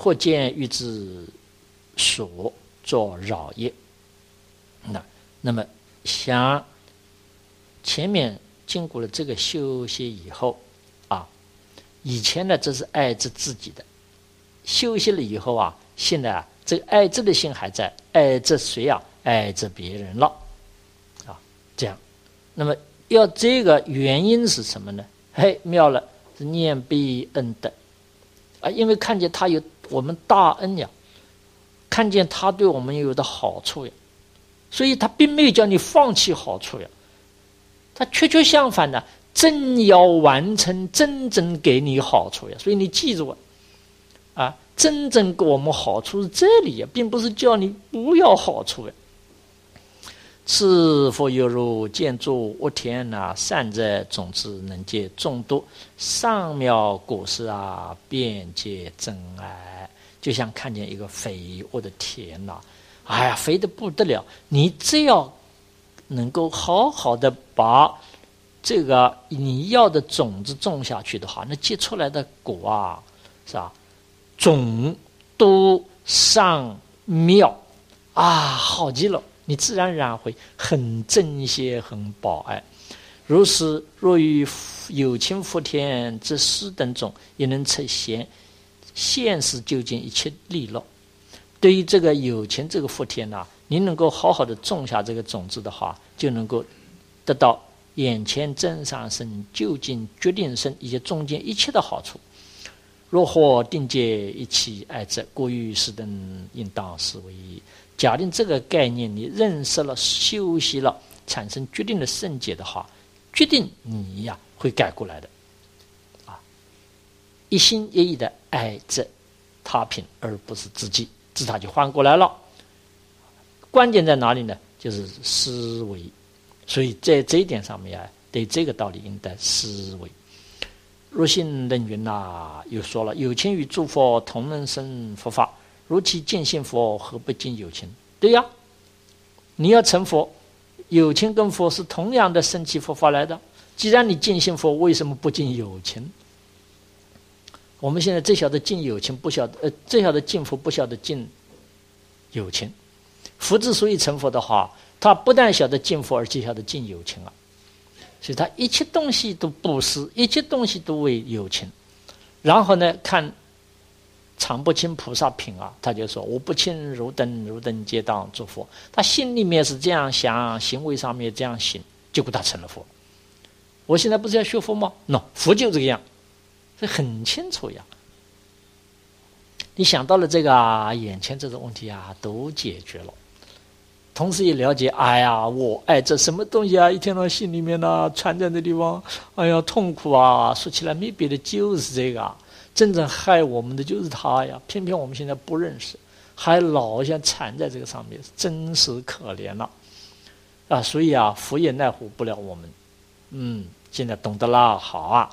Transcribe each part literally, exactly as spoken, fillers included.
或见欲之所作扰也。那那么想前面经过了这个修习以后啊，以前呢这是爱着自己的，修习了以后啊，现在啊这个爱着的心还在，爱着谁啊？爱着别人了啊，这样。那么要这个原因是什么呢？嘿，妙了，是念悲恩德啊，因为看见他有我们大恩呀，看见他对我们有的好处呀，所以他并没有叫你放弃好处呀，他确确相反的，正要完成真正给你好处呀。所以你记住啊，啊，真正给我们好处是这里呀，并不是叫你不要好处呀。是否犹如见诸屋田啊，善者种子能结众多，上妙果实啊，便结真爱。就像看见一个肥沃的田呐、啊，哎呀，肥得不得了！你只要能够好好的把这个你要的种子种下去的话，那结出来的果啊，是吧？种多上妙啊，好极了！你自然而然会很珍惜、很保爱。如是，若与有情福田之施等种，也能呈现现实究竟一切利乐。对于这个有情这个福田呐、啊，你能够好好的种下这个种子的话，就能够得到眼前真上生、究竟决定生以及中间一切的好处。若或定界一起爱者，故于是等应当思维。假定这个概念你认识了、修习了，产生决定的圣解的话，决定你呀会改过来的，啊，一心一意的爱着他品，而不是自己，自他就换过来了。关键在哪里呢？就是思维。所以在这一点上面啊，对这个道理应该思维。如信论云呐，又说了：有情与诸佛同能生佛法。如其见性佛，何不尽有情？对呀，你要成佛，有情跟佛是同样的升起佛法来的。既然你见性佛，为什么不尽有情？我们现在只晓得尽有情，不晓得呃，只晓得尽佛，不晓得尽有情。佛之所以成佛的话，他不但晓得尽佛，而且晓得尽有情啊。所以他一切东西都布施，一切东西都为有情。然后呢，看常不轻菩萨品啊，他就说：我不轻如等，如等皆当作佛。他心里面是这样想，行为上面这样行，结果他成了佛。我现在不是要学佛吗？ no， 佛就这个样，这很清楚呀。你想到了这个啊，眼前这种问题啊，都解决了。同时也了解，哎呀，我爱这什么东西啊？一天到心里面呢、啊，缠在这地方，哎呀，痛苦啊！说起来没别的，就是这个啊。真正害我们的就是他呀，偏偏我们现在不认识，还老想缠在这个上面，真是可怜了啊！所以啊，佛也奈何不了我们。嗯，现在懂得了，好啊。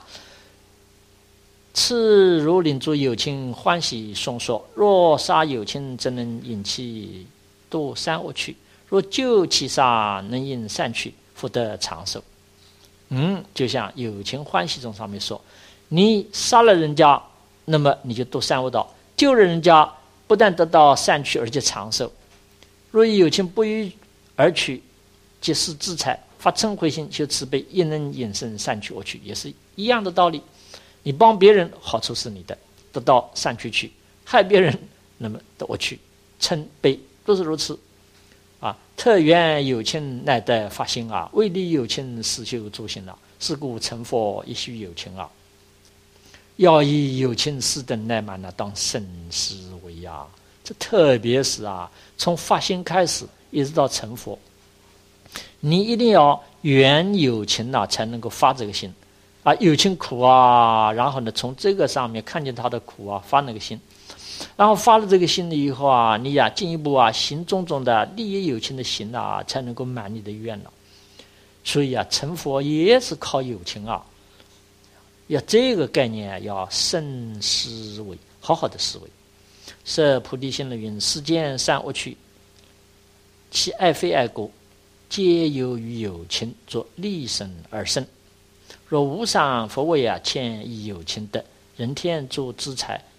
次如领诸有情欢喜颂说：若杀有情，则能引其堕三恶趣；若救其杀，能引善趣，福得长寿。嗯，就像有情欢喜中上面说，你杀了人家，那么你就堕三恶道；救了人家，不但得到善趣，而且长寿。若有情不欲而取，即是自财，发嗔恚心，修慈悲，亦能引生善趣恶趣，也是一样的道理。你帮别人，好处是你的，得到善趣去；害别人，那么得恶趣。嗔悲都是如此啊。特缘有情，乃得发心啊；为利有情，实修诸行啊。是故成佛，亦须有情啊。要以有情四等乃满呢，当深思维呀。这特别是啊，从发心开始，一直到成佛，你一定要缘有情啊，才能够发这个心啊。有情苦啊，然后呢，从这个上面看见他的苦啊，发那个心，然后发了这个心了以后啊，你呀、啊、进一步啊，行种种的利益有情的行啊，才能够满你的愿了。所以啊，成佛也是靠有情啊。要这个概念啊，要深思维，好好的思维。摄菩提心的云：世间善恶趣，其爱非爱故，皆由于有情作利生而生。若无上佛位啊，欠以有情德，人天诸资财，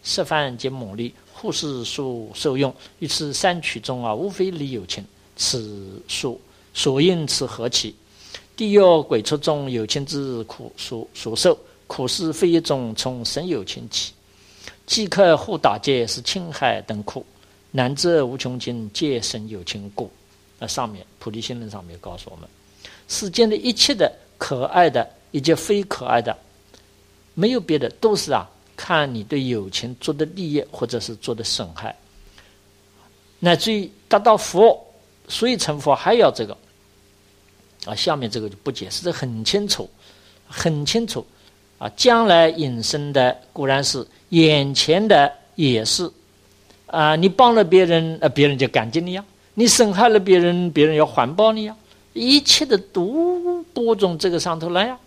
十番皆猛力，护世所受用。于此三曲中啊，无非理有情，此所所应此何其？地狱鬼畜中有情之苦所所受，苦是非一种从生有情起。饥渴互打劫是侵害等苦，难则无穷尽，皆生有情故。那上面菩提心论上面告诉我们，世间的一切的可爱的以及非可爱的，没有别的，都是啊，看你对有情做的利益或者是做的损害，乃至于达到佛，所以成佛还要这个啊。下面这个就不解释，这很清楚，很清楚啊。将来引申的固然是，眼前的也是啊。你帮了别人，呃，别人就感激你呀；你损害了别人，别人要还报你呀。一切的都播种这个上头来呀。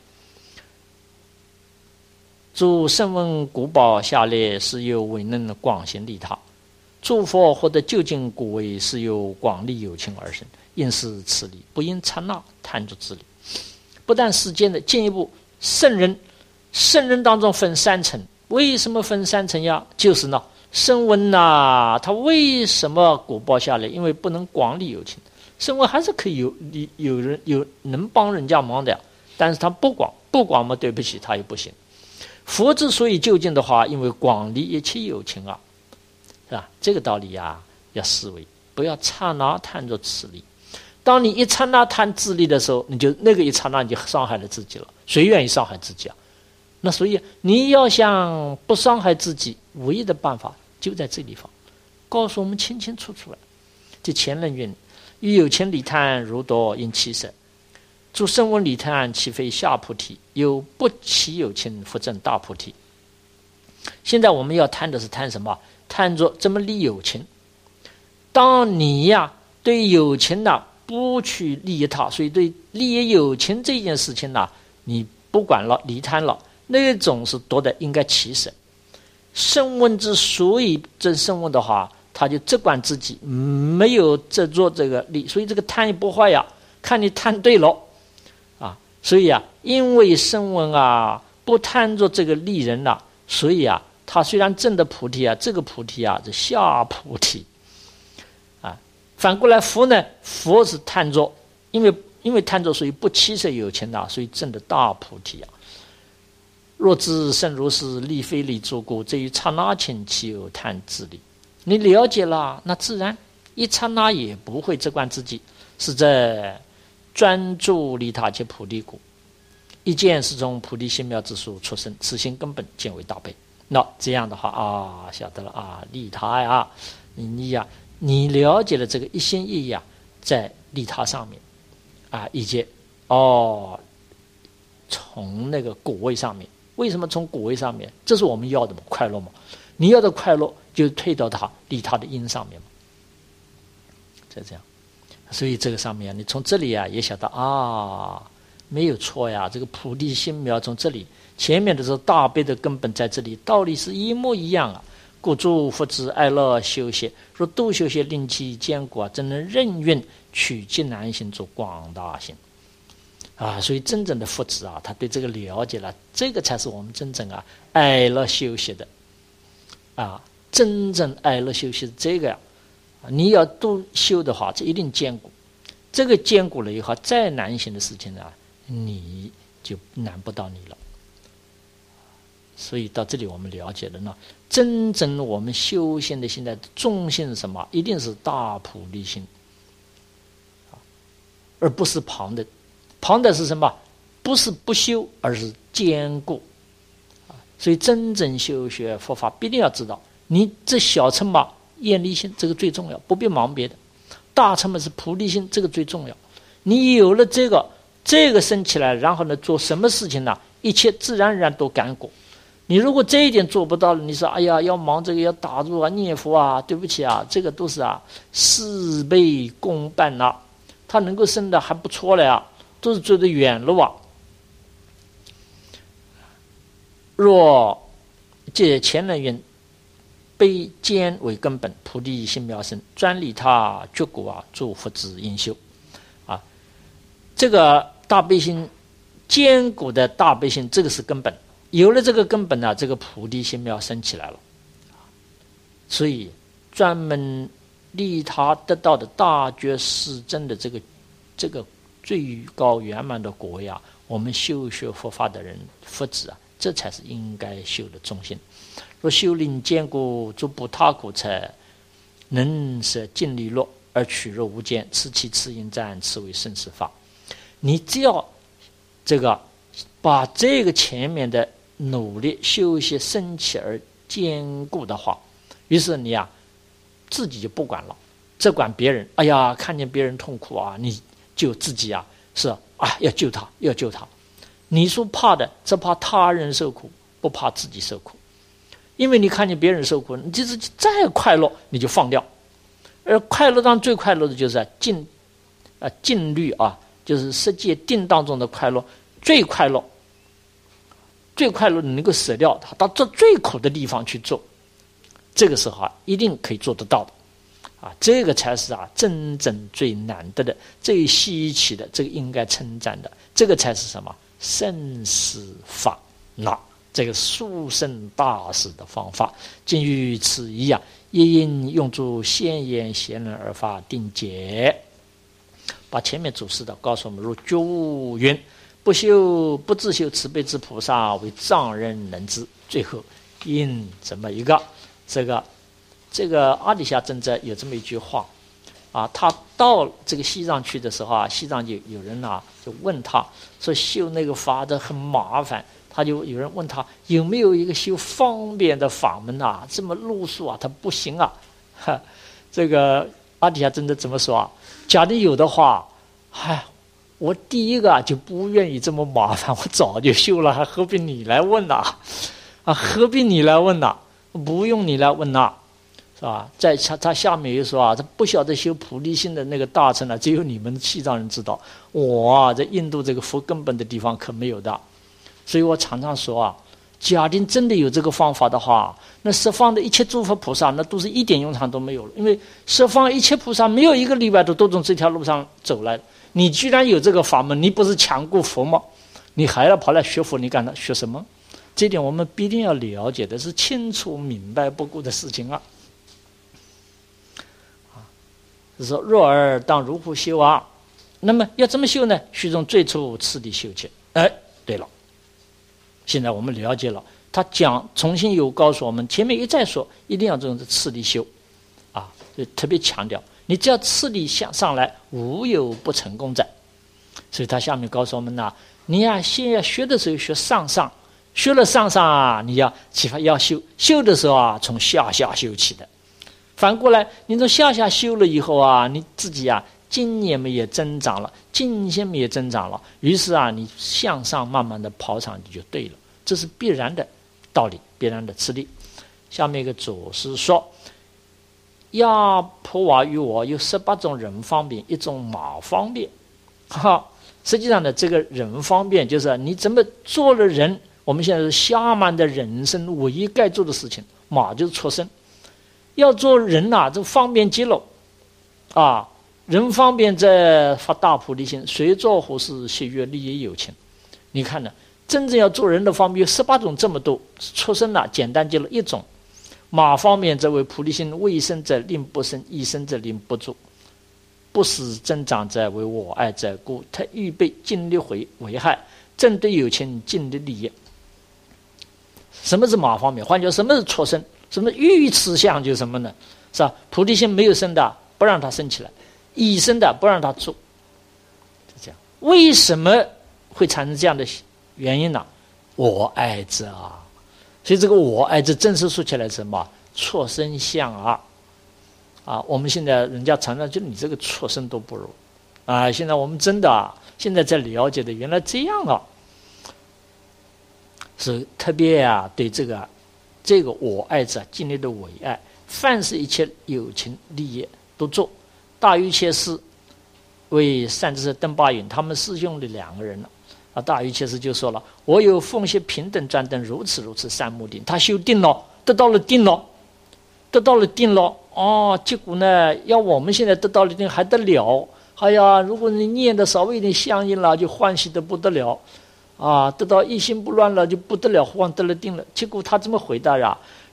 诸声闻古宝下列是由未能广行利他，诸佛获得究竟果位是由广利有情而生，应是此理，不应刹那贪着之理。不但世间的，进一步圣人，圣人当中分三层，为什么分三层呀？就是呢，声闻呐，他为什么果报下来？因为不能广利有情。声闻还是可以有有人有能帮人家忙的呀，但是他不广，不广嘛，对不起，他也不行。佛之所以究竟的话，因为广利一切有情啊，是吧？这个道理呀，要思维，不要刹那贪着此理。当你一刹那贪自利的时候，你就那个一刹那你就伤害了自己了。谁愿意伤害自己啊？那所以你要想不伤害自己，唯一的办法就在这地方，告诉我们清清楚楚了。这前人云：欲有情理贪，如夺因其舍。诸声闻理贪，岂非下菩提？有不起有情，复证大菩提。现在我们要贪的是贪什么？贪着这么利有情。当你呀对有情呐、啊、不去利益他，所以对利益有情这件事情呐、啊，你不管了，离贪了，那种是夺的应该起舍。声闻之所以真声闻的话，他就只管自己，没有执着这个利，所以这个贪也不坏呀，看你贪对了。所以啊，因为声闻啊不贪着这个利人呐、啊，所以啊，他虽然证的菩提啊，这个菩提啊是下菩提啊。反过来佛呢，佛是贪着，因为因为贪着，所以不起舍有情呐、啊，所以证的大菩提啊。若知甚如是，利非利诸故，这于刹那间岂有贪自利？你了解了，那自然一刹那也不会责怪自己，是在专注利他且菩提故，一见是从菩提心妙之处出生，此心根本见为大悲。那这样的话啊，晓得了啊，利他呀，你呀，你了解了这个一心一意啊，在利他上面啊，以及哦，从那个果位上面，为什么从果位上面？这是我们要的嘛，快乐嘛。你要的快乐，就退到他利他的因上面嘛，就这样。所以这个上面，你从这里啊也晓得啊，没有错呀。这个菩提心苗从这里，前面的是大悲的根本在这里，道理是一模一样啊。故诸佛之爱乐修习，若度修习令其坚固啊，怎能任运取极难行做广大行啊？所以真正的佛子啊，他对这个了解了，这个才是我们真正啊爱乐修习的啊，真正爱乐修习的这个呀。你要都修的话，这一定坚固。这个坚固了以后，再难行的事情呢，你就难不到你了。所以到这里我们了解了呢，真正我们修行的现在重心是什么？一定是大菩提心，而不是旁的。旁的是什么？不是不修，而是坚固。所以真正修学佛法，必定要知道，你这小乘嘛。厌离心这个最重要，不必忙别的。大乘嘛是菩提心，这个最重要。你有了这个，这个升起来，然后呢，做什么事情呢？一切自然而然都干果。你如果这一点做不到了，你说哎呀，要忙这个，要打坐啊，念佛啊，对不起啊，这个都是啊事倍功半呐。他能够升的还不错了呀，都是走得远了啊。若借前人云。悲坚为根本，菩提心妙生，专利他觉果啊，诸佛之应修啊。这个大悲心，坚固的大悲心，这个是根本。有了这个根本呢、啊，这个菩提心妙生起来了所以专门利他得到的大觉世真的这个这个最高圆满的果呀，我们修学佛法的人福祉啊，这才是应该修的中心。若修令坚固，诸不他苦者，能舍尽利乐而取若无间，此其次应战，此为生死法。你只要这个把这个前面的努力修习升起而坚固的话，于是你啊自己就不管了，只管别人。哎呀，看见别人痛苦啊，你就自己啊是啊要救他，要救他。你说怕的，只怕他人受苦，不怕自己受苦。因为你看见别人受苦，你即使再快乐，你就放掉。而快乐当最快乐的就是静啊静虑啊，就是世界定当中的快乐，最快乐，最快乐，你能够舍掉它，到这最苦的地方去做。这个时候啊，一定可以做得到的。啊，这个才是啊真正最难得的、最稀奇的，这个应该称赞的，这个才是什么生死法。那这个殊胜大师的方法，尽于此一啊，一应用诸先言贤人而发定解。把前面祖师的告诉我们，如觉悟云：不修不自修慈悲之菩萨，为藏人能知。最后应怎么一个这个。这个阿底峡尊者有这么一句话啊，他到这个西藏去的时候啊，西藏就有人啊就问他说修那个法的很麻烦，他就有人问他有没有一个修方便的法门啊，这么路数啊他不行啊。哈，这个阿底峡尊者怎么说啊？假定有的话，嗨，我第一个啊就不愿意这么麻烦，我早就修了，还何必你来问呐？啊，何必你来问呐？不用你来问呐。是吧？在他下面又说啊，他不晓得修菩提心的那个大乘啊，只有你们西藏人知道。我啊，在印度这个佛根本的地方可没有的。所以我常常说啊，假定真的有这个方法的话，那十方的一切诸佛菩萨，那都是一点用场都没有了。因为十方一切菩萨没有一个例外的都从这条路上走来。你居然有这个法门，你不是强过佛吗？你还要跑来学佛，你干他学什么？这点我们必定要了解的，是清楚明白不过的事情啊。是说若尔当如何修啊？那么要怎么修呢？须从最初次第修起。哎，对了，现在我们了解了，他讲重新又告诉我们，前面一再说，一定要这种次第修啊，就特别强调，你只要次第向上来，无有不成功者。所以他下面告诉我们呢，你呀、啊，先要学的时候学上上，学了上上啊，你要启发要修，修的时候啊，从下下修起的。反过来，你从下下修了以后啊，你自己啊，经验也增长了，境界也增长了，于是啊，你向上慢慢的跑上去就对了，这是必然的道理，必然的次第。下面一个祖师说，亚婆瓦于我有十八种人方便，一种马方便。哈，实际上呢，这个人方便就是你怎么做了人，我们现在是下满的人生唯一该做的事情，马就是出生。要做人呐、啊，这方便极了，啊，人方便在发大菩提心，谁做何事喜悦利益有情。你看呢，真正要做人的方便有十八种这么多，出生了、啊、简单极了一种。马方面则为菩提心，未生者令不生，已生者令不住，不使增长者为我爱者，故特预备尽力回危害，正对有情尽力利益。什么是马方面？换句话说，什么是出生？什么欲持相就是什么呢？是吧？菩提心没有生的，不让它生起来；已生的，不让它住。是这样。为什么会产生这样的原因呢？我爱之啊！所以这个我爱之正式说起来是什么？畜生相啊！啊，我们现在人家常常就你这个畜生都不如啊！现在我们真的啊，现在在了解的原来这样啊，是特别啊，对这个。这个我爱者尽力的伟爱，凡是一切有情利益都做。大愚切师为善知识邓巴云他们师兄的两个人了啊，大愚切师就说了：“我有奉献平等专等如此如此三目定。”他修定了，得到了定了，得到了定了哦。结果呢，要我们现在得到了定还得了？哎呀，如果你念的稍微一点相应了，就欢喜的不得了。啊，得到一心不乱了就不得了，慌得了定了。结果他这么回答呀：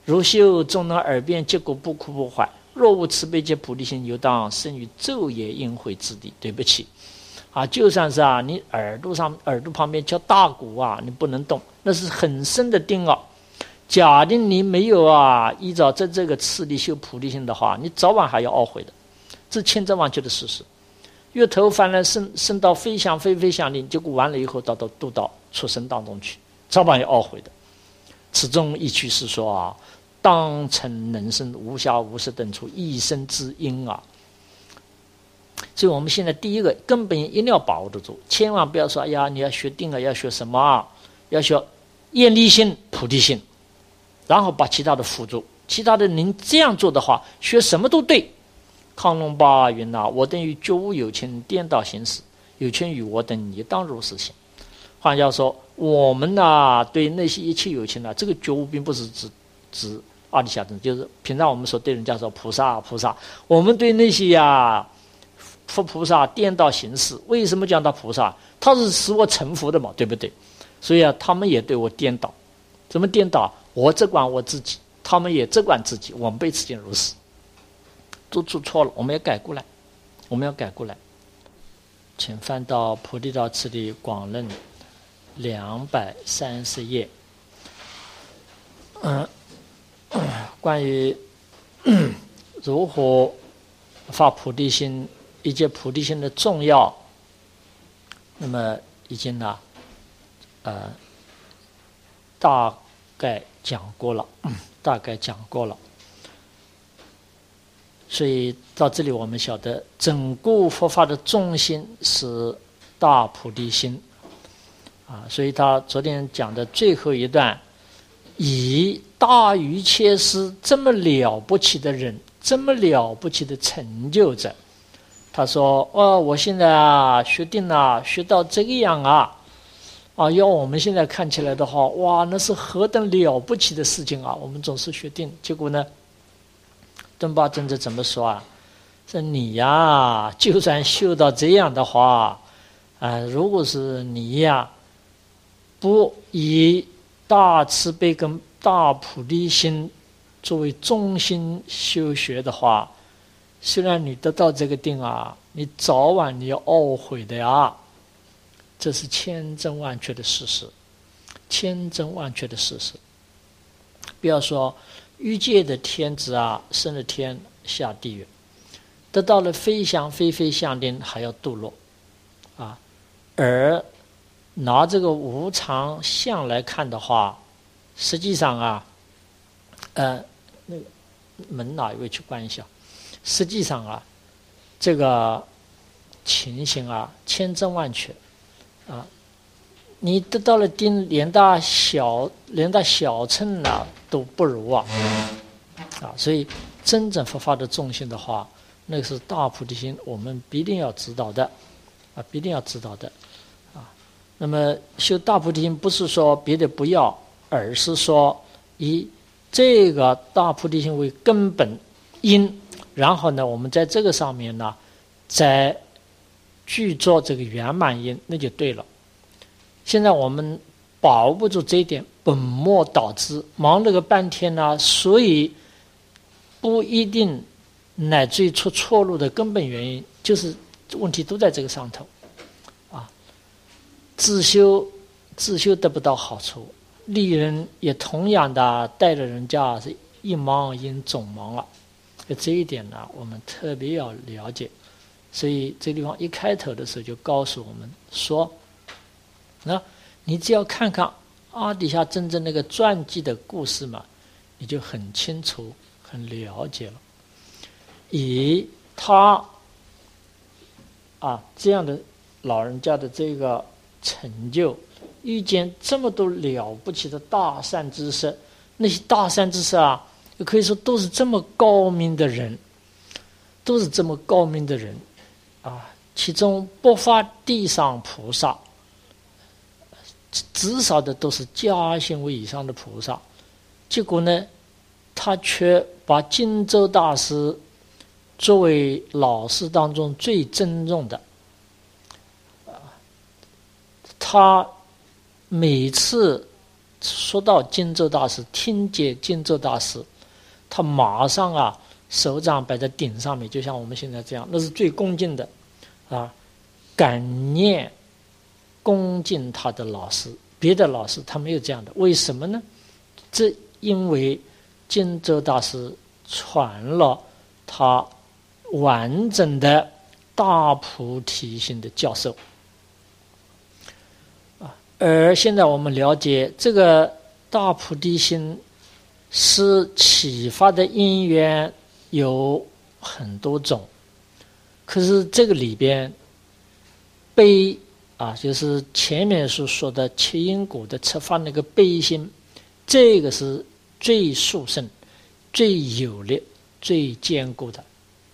如修终能耳边，结果不哭不坏。若无慈悲及菩提心，犹当生于昼夜阴晦之地。对不起，啊，就算是啊，你耳朵上耳朵旁边敲大鼓啊，你不能动，那是很深的定哦。假定你没有啊，依照这这个次第修菩提心的话，你早晚还要懊悔的，这千真万确的事实。月头翻来升升到飞翔飞飞翔令，结果完了以后到到渡到畜生当中去，早晚要懊悔的。此中一句是说啊，当成能生无暇无事等处一生之因啊。所以我们现在第一个根本一定要把握得住，千万不要说哎呀，你要学定了，要学什么啊？要学厌离心、菩提心，然后把其他的辅助。其他的您这样做的话，学什么都对。亢龙八云呐、啊，我等与觉悟有情，颠倒行事，有情与我等，你当如是行。换句话说，我们呐、啊、对那些一切有情啊，这个觉悟并不是指指阿底峡尊，就是平常我们说对人家说菩萨菩萨，我们对那些呀、啊、佛菩萨颠倒行事。为什么讲他菩萨？他是使我成佛的嘛，对不对？所以啊，他们也对我颠倒。怎么颠倒？我只管我自己，他们也只管自己，我们被此见如是。都做错了，我们要改过来，我们要改过来。请翻到《菩提道次第广论》两百三十页。嗯，关于如何发菩提心以及菩提心的重要，那么已经呢，呃，大概讲过了，大概讲过了。所以到这里我们晓得，整个佛法的重心是大菩提心啊。所以他昨天讲的最后一段，以大愚切师这么了不起的人，这么了不起的成就者，他说：哦，我现在啊学定了，学到这个样啊，啊，要我们现在看起来的话，哇，那是何等了不起的事情啊！我们总是学定，结果呢？顿巴尊者怎么说啊？说你呀，就算修到这样的话，啊、呃，如果是你呀，不以大慈悲跟大菩提心作为中心修学的话，虽然你得到这个定啊，你早晚你要懊悔的呀。这是千真万确的事实，千真万确的事实。不要说欲界的天子啊，升了天下地狱，得到了飞翔飞飞象令，还要堕落啊。而拿这个无常相来看的话，实际上啊，呃，那个门哪一位去关一下？实际上啊，这个情形啊，千真万确啊。你得到了定，连大小连大小乘啊都不如啊啊！所以真正佛法的重心的话，那个是大菩提心，我们必定要知道的啊，必定要知道的啊。那么修大菩提心，不是说别的不要，而是说以这个大菩提心为根本因，然后呢，我们在这个上面呢，再具作这个圆满因，那就对了。现在我们把握不住这一点，本末倒置，忙了个半天呢，所以不一定，乃至于出错路的根本原因，就是问题都在这个上头啊。自修自修得不到好处，利人也同样的带着人家是一忙因总忙了，这一点呢，我们特别要了解。所以这地方一开头的时候就告诉我们说，那你只要看看阿底峡真正那个传记的故事嘛，你就很清楚、很了解了。以他啊这样的老人家的这个成就，遇见这么多了不起的大善知识，那些大善知识啊，可以说都是这么高明的人，都是这么高明的人啊。其中不乏地上菩萨，至少的都是加行位以上的菩萨，结果呢，他却把荆州大师作为老师当中最珍重的。他每次说到金州大师，听见金州大师，他马上啊手掌摆在顶上面，就像我们现在这样，那是最恭敬的啊，感念恭敬他的老师。别的老师他没有这样的，为什么呢？这因为金州大师传了他完整的大菩提心的教授啊，而现在我们了解这个大菩提心是启发的因缘有很多种，可是这个里边悲啊，就是前面所说的七因果的出发那个悲心，这个是最殊胜、最有力、最坚固的。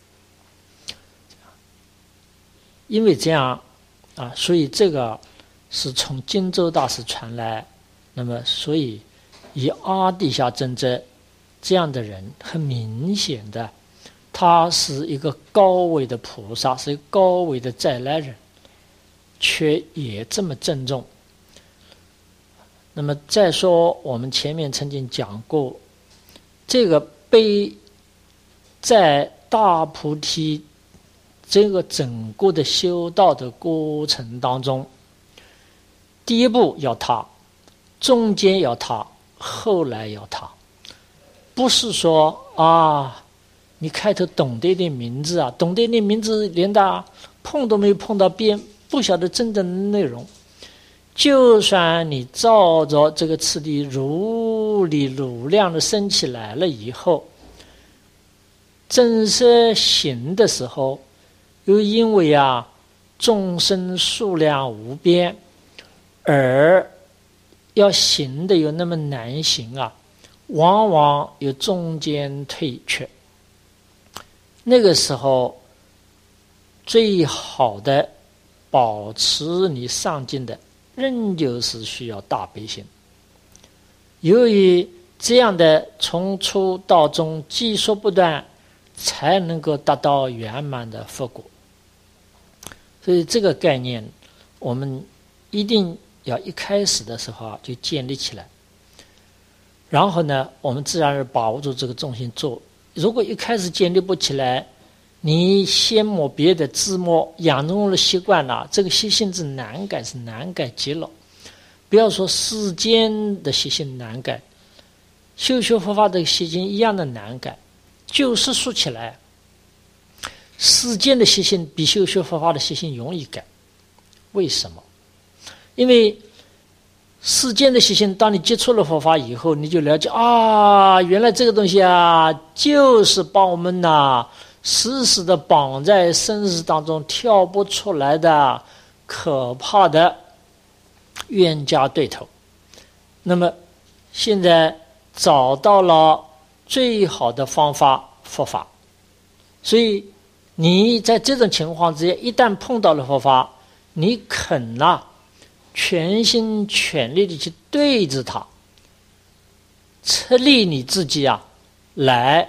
因为这样啊，所以这个是从金州大师传来。那么，所以以阿底峡尊者这样的人，很明显的，他是一个高位的菩萨，是一个高位的再来人，却也这么郑重。那么再说，我们前面曾经讲过，这个悲在大菩提这个整个的修道的过程当中，第一步要他，中间要他，后来要他。不是说啊，你开头懂得一点名字啊，懂得一点名字，连他碰都没有碰到边，不晓得真正的内容。就算你照着这个次第如理如量的升起来了以后，真实行的时候，又因为啊众生数量无边，而要行的有那么难行啊，往往有中间退却。那个时候最好的保持你上进的，仍旧是需要大悲心。由于这样的从初到终积说不断，才能够达到圆满的佛果。所以这个概念我们一定要一开始的时候啊就建立起来，然后呢我们自然而把握住这个重心做。如果一开始建立不起来，你先摸别的自摸，养成了习惯了，这个习性是难改，是难改极了。不要说世间的习性难改，修学佛法的习性一样的难改。就是说起来，世间的习性比修学佛法的习性容易改。为什么？因为世间的习性，当你接触了佛法以后，你就了解啊，原来这个东西啊，就是把我们呐、啊、死死的绑在生死当中，跳不出来的可怕的冤家对头。那么现在找到了最好的方法，佛法。所以你在这种情况之下，一旦碰到了佛法，你肯啊全心全力的去对着它，出力你自己啊，来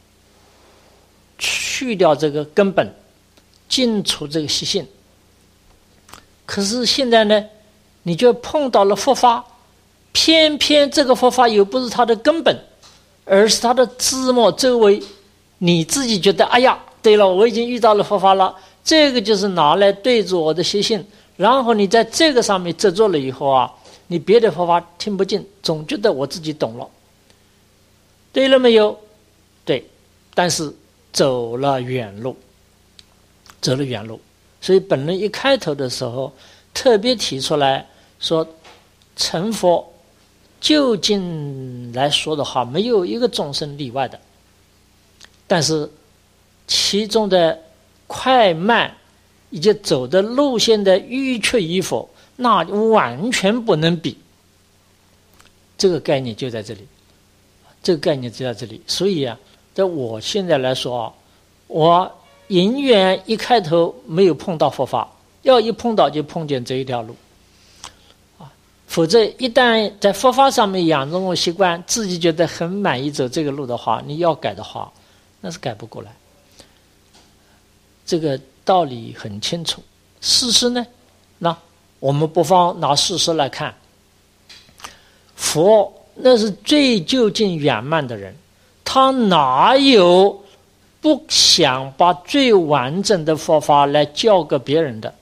去掉这个根本，净除这个习性。可是现在呢，你就碰到了佛法，偏偏这个佛法又不是它的根本，而是它的枝末周围，你自己觉得哎呀，对了，我已经遇到了佛法了，这个就是拿来对着我的习性。然后你在这个上面执着了以后啊，你别的佛法听不进，总觉得我自己懂了。对了没有？对，但是走了远路，走了远路。所以本人一开头的时候特别提出来说，成佛究竟来说的话，没有一个众生例外的，但是其中的快慢以及走的路线的迂曲与否，那完全不能比。这个概念就在这里，这个概念就在这里。所以啊，在我现在来说啊，我永远一开头没有碰到佛法，要一碰到就碰见这一条路啊。否则一旦在佛法上面养成了习惯，自己觉得很满意走这个路的话，你要改的话，那是改不过来。这个道理很清楚。事实呢，那我们不妨拿事实来看。 佛那是最究竟圆满的人，他哪有不想把最完整的佛法来教给别人的？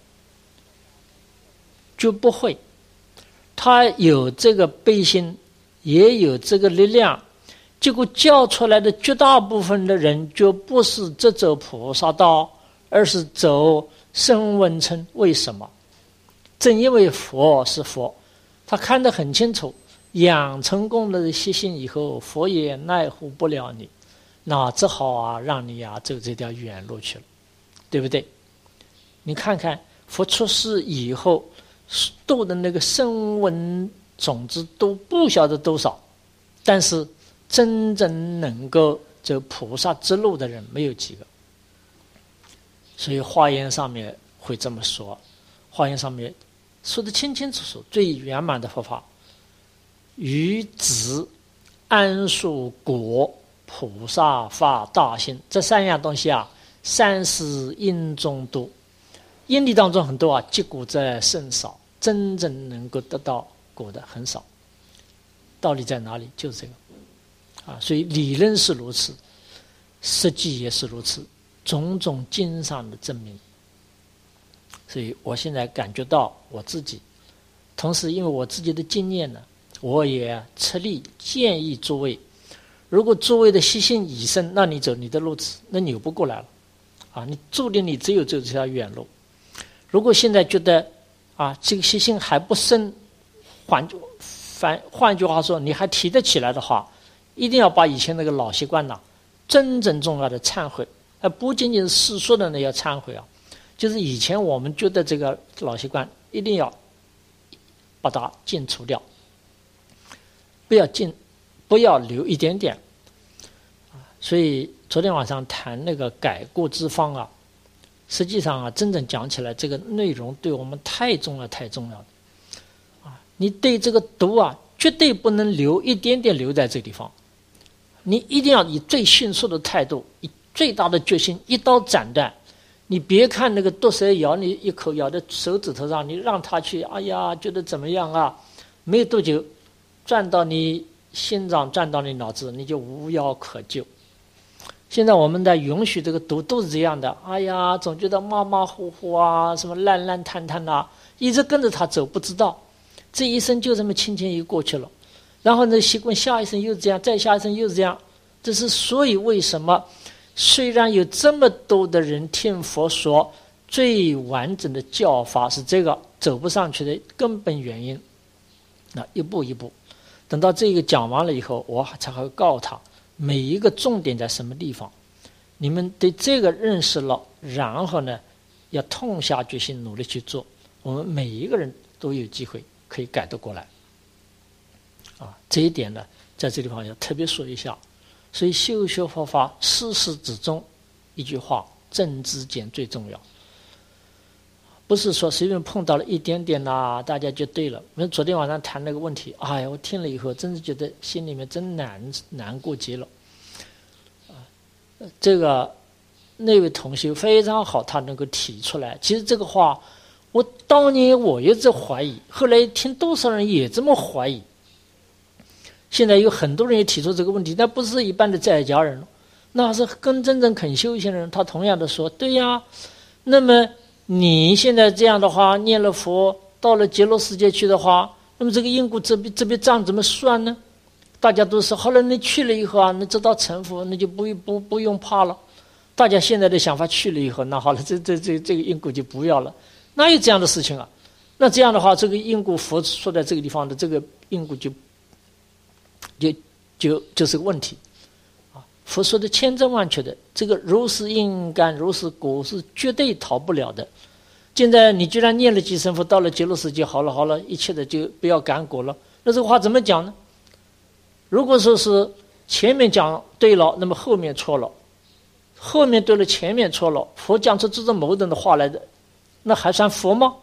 就不会。他有这个背心，也有这个力量，结果教出来的绝大部分的人就不是这走菩萨道，而是走声闻乘。为什么？正因为佛是佛，他看得很清楚，养成功的习性以后，佛也奈何不了你，那只好啊让你啊走这条远路去了，对不对？你看看佛出世以后度的那个声闻种子都不晓得多少，但是真正能够走菩萨之路的人没有几个。所以华严上面会这么说，华严上面说得清清楚楚，最圆满的佛法，于子安树果菩萨发大心，这三样东西啊，三是因中多，因力当中很多啊，结果在甚少，真正能够得到果的很少。道理在哪里？就是这个啊，所以理论是如此，实际也是如此，种种经上的证明。所以我现在感觉到我自己，同时因为我自己的经验呢，我也吃力建议诸位，如果诸位的习性已深，那你走你的路子，那扭不过来了啊！你注定你只有走这条远路。如果现在觉得啊，这个习性还不深，换反换句话说，你还提得起来的话，一定要把以前那个老习惯呢，真正重要的忏悔，而不仅仅是世俗的那要忏悔啊，就是以前我们觉得这个老习惯，一定要把它尽除掉，不要尽，不要留一点点。所以昨天晚上谈那个改过之方啊，实际上啊，真正讲起来，这个内容对我们太重要、太重要了啊！你对这个毒啊，绝对不能留一点点留在这地方，你一定要以最迅速的态度，以最大的决心，一刀斩断。你别看那个毒蛇咬你一口，咬在手指头上，你让它去，哎呀，觉得怎么样啊？没有多久，转到你心脏，转到你脑子，你就无药可救。现在我们在允许这个毒都是这样的，哎呀，总觉得马马虎虎啊，什么烂烂摊摊啊，一直跟着他走，不知道这一生就这么轻轻一过去了。然后呢，习惯下一生又是这样，再下一生又是这样。这是所以为什么虽然有这么多的人听佛说，最完整的教法是这个，走不上去的根本原因。那一步一步，等到这个讲完了以后，我才会告诉他每一个重点在什么地方。你们对这个认识了，然后呢，要痛下决心努力去做，我们每一个人都有机会可以改得过来。啊，这一点呢，在这地方要特别说一下。所以修学佛法，事事之中，一句话，正知见最重要。不是说随便碰到了一点点呐、啊，大家就对了。我们昨天晚上谈那个问题，哎呀，我听了以后，真是觉得心里面真难难过极了。啊，这个那位同学非常好，他能够提出来。其实这个话，我当年我也在怀疑，后来听多少人也这么怀疑。现在有很多人也提出这个问题，那不是一般的在家人，那是跟真正肯修行人，他同样的说，对呀，那么你现在这样的话，念了佛，到了极乐世界去的话，那么这个因果这笔这笔账怎么算呢？大家都说，后来你去了以后啊，你知道成佛，那就不不不用怕了。大家现在的想法去了以后，那好了，这这这这个因果就不要了，哪有这样的事情啊？那这样的话，这个因果佛说在这个地方的这个因果就。就就就是个问题啊！佛说的千真万确的，这个如是因感，如是果，是绝对逃不了的。现在你居然念了几声佛，到了极乐世界，好了好了，一切的就不要感果了。那这个话怎么讲呢？如果说是前面讲对了，那么后面错了；后面对了，前面错了。佛讲出这种矛盾的话来的，那还算佛吗？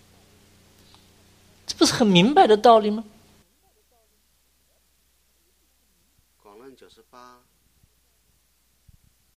这不是很明白的道理吗？ 广论九十八。